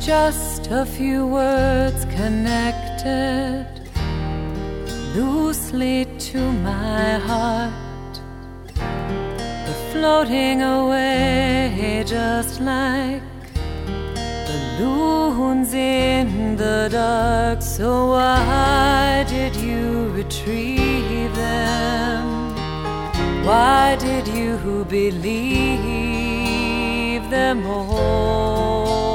Just a few words connected loosely to my heart, but floating away just like balloons in the dark. So why did you retrieve them? Why did you believe them all?